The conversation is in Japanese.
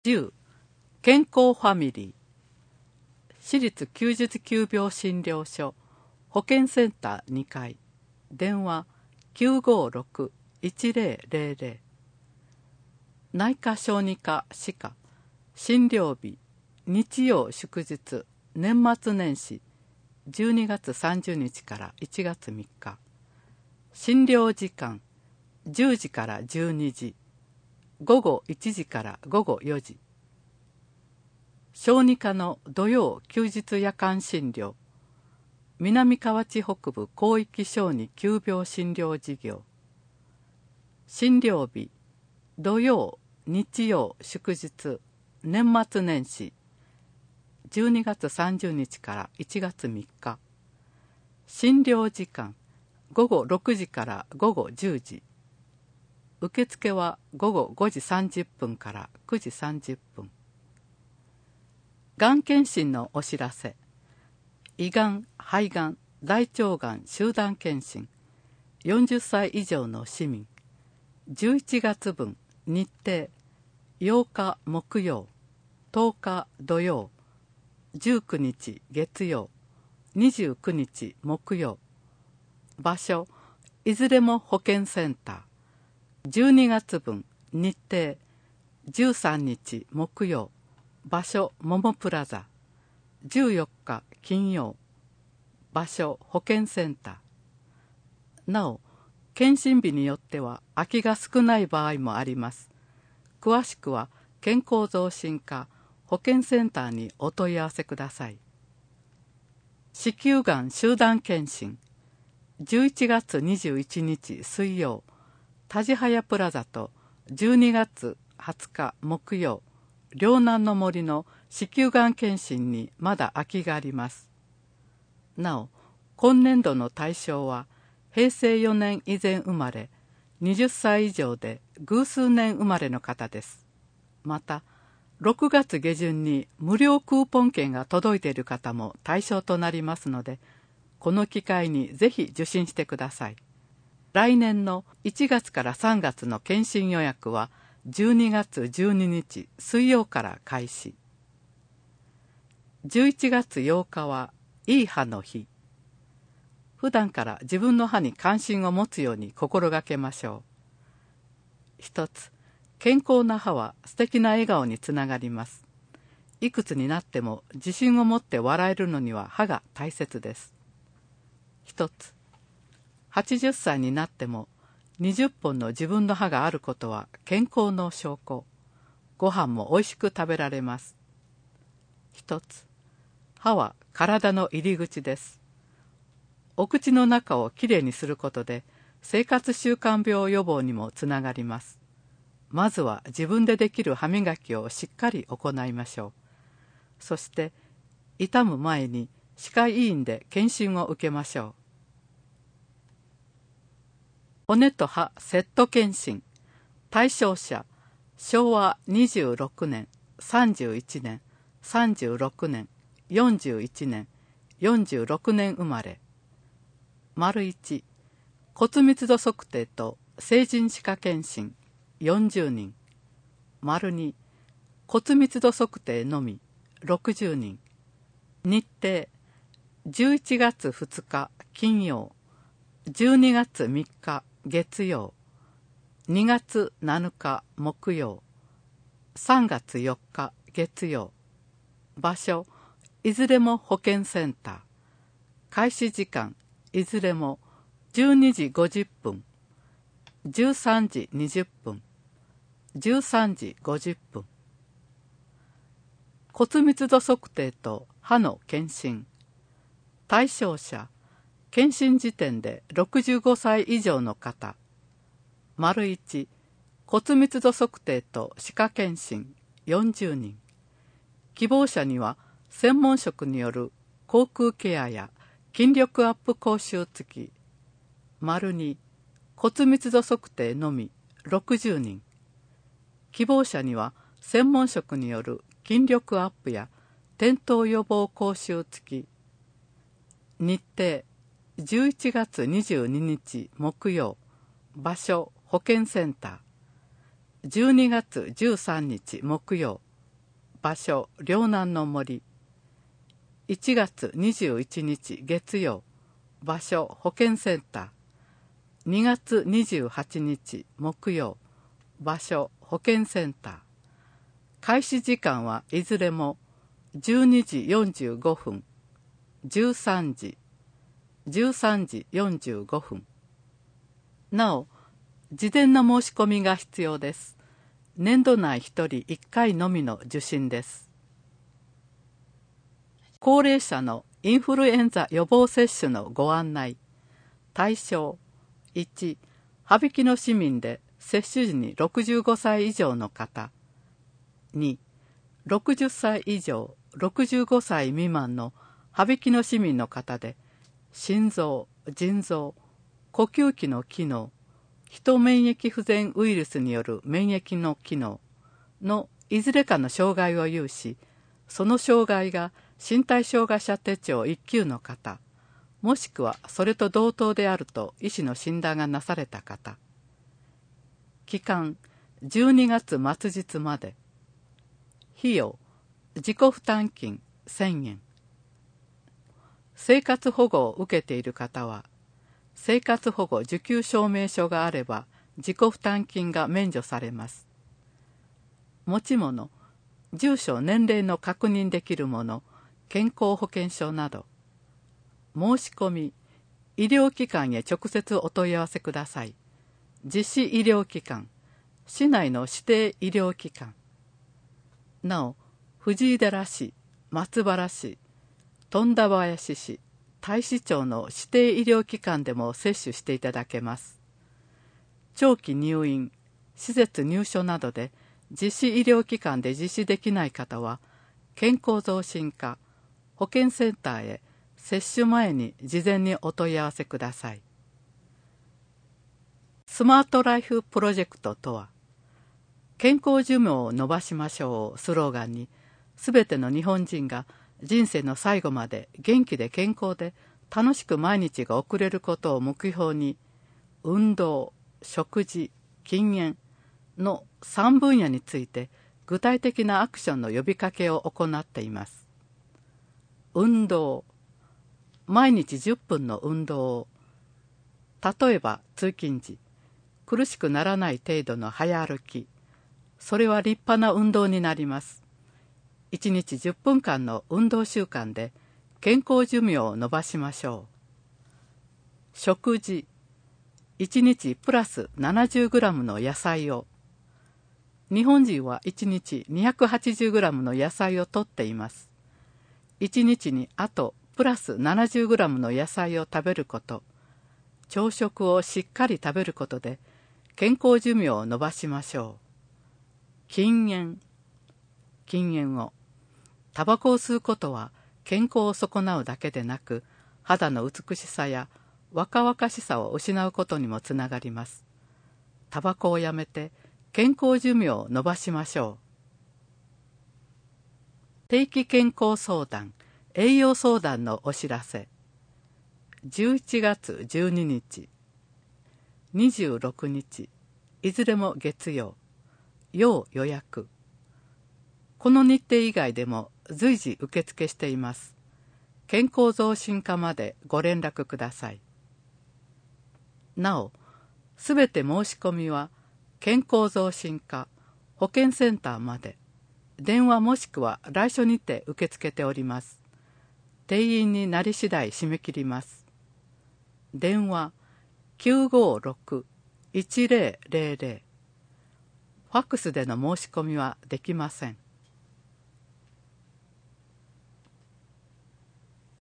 10健康ファミリー私立休日急病診療所保健センター2階電話 956-1000 内科小児科歯科診療日日曜祝日年末年始12月30日から1月3日診療時間10時から12時午後1時から午後4時小児科の土曜休日夜間診療南河内北部広域小児急病診療事業診療日土曜日曜祝日年末年始12月30日から1月3日診療時間午後6時から午後10時受付は午後5時30分から9時30分がん検診のお知らせ胃がん、肺がん、大腸がん集団検診40歳以上の市民11月分日程8日木曜10日土曜19日月曜29日木曜場所いずれも保健センター12月分日程13日木曜場所ももプラザ14日金曜場所保健センターなお検診日によっては空きが少ない場合もあります詳しくは健康増進課保健センターにお問い合わせください子宮がん集団検診11月21日水曜タジハヤプラザと12月20日木曜両南の森の子宮がん検診にまだ空きがありますなお今年度の対象は平成4年以前生まれ20歳以上で偶数年生まれの方ですまた6月下旬に無料クーポン券が届いている方も対象となりますのでこの機会にぜひ受診してください来年の1月から3月の検診予約は12月12日水曜から開始11月8日はいい歯の日普段から自分の歯に関心を持つように心がけましょう一つ健康な歯は素敵な笑顔につながりますいくつになっても自信を持って笑えるのには歯が大切です一つ80歳になっても20本の自分の歯があることは健康の証拠ご飯もおいしく食べられます一つ歯は体の入り口ですお口の中をきれいにすることで生活習慣病予防にもつながりますまずは自分でできる歯磨きをしっかり行いましょうそして痛む前に歯科医院で検診を受けましょう骨と歯セット検診対象者昭和26年31年36年41年46年生まれ丸1骨密度測定と成人歯科検診40人丸2骨密度測定のみ60人日程11月2日金曜12月3日月曜2月7日木曜3月4日月曜場所いずれも保健センター開始時間いずれも12時50分13時20分13時50分骨密度測定と歯の検診対象者検診時点で65歳以上の方丸1骨密度測定と歯科検診40人希望者には専門職による口腔ケアや筋力アップ講習付き丸2骨密度測定のみ60人希望者には専門職による筋力アップや転倒予防講習付き日程11月22日木曜場所保健センター12月13日木曜場所陵南の森。1月21日月曜、場所保健センター。2月28日木曜、場所保健センター。開始時間はいずれも12時45分、13時、13時45分。なお、事前の申し込みが必要です。年度内1人1回のみの受診です。高齢者のインフルエンザ予防接種のご案内。対象1、羽曳野市民で接種時に65歳以上の方。2、60歳以上65歳未満の羽曳野市民の方で、心臓、腎臓、呼吸器の機能、ヒ免疫不全ウイルスによる免疫の機能のいずれかの障害を有し、その障害が身体障害者手帳1級の方、もしくはそれと同等であると医師の診断がなされた方。期間12月末日まで。費用自己負担金1000円。生活保護を受けている方は、生活保護受給証明書があれば自己負担金が免除されます。持ち物、住所年齢の確認できるもの、健康保険証など。申し込み、医療機関へ直接お問い合わせください。実施医療機関、市内の指定医療機関。なお、藤井寺市、松原市、富田林市、太子町の指定医療機関でも接種していただけます。長期入院、施設入所などで実施医療機関で実施できない方は、健康増進課、保健センターへ接種前に事前にお問い合わせください。スマートライフプロジェクトとは、健康寿命を伸ばしましょうをスローガンに、すべての日本人が人生の最後まで元気で健康で楽しく毎日が送れることを目標に、運動、食事、禁煙の3分野について具体的なアクションの呼びかけを行っています。運動、毎日10分の運動を、例えば通勤時、苦しくならない程度の早歩き、それは立派な運動になります。1日10分間の運動習慣で健康寿命を伸ばしましょう。食事、1日プラス 70g の野菜を。日本人は1日 280g の野菜をとっています。1日にあとプラス 70g の野菜を食べること、朝食をしっかり食べることで健康寿命を伸ばしましょう。禁煙、禁煙を。タバコを吸うことは健康を損なうだけでなく、肌の美しさや若々しさを失うことにもつながります。タバコをやめて健康寿命を伸ばしましょう。定期健康相談、栄養相談のお知らせ。11月12日、26日、いずれも月曜、要予約。この日程以外でも随時受付しています。健康増進課までご連絡ください。なお、すべて申し込みは健康増進課保健センターまで、電話もしくは来所にて受け付けております。定員になり次第締め切ります。電話 956-1000。ファックスでの申し込みはできません。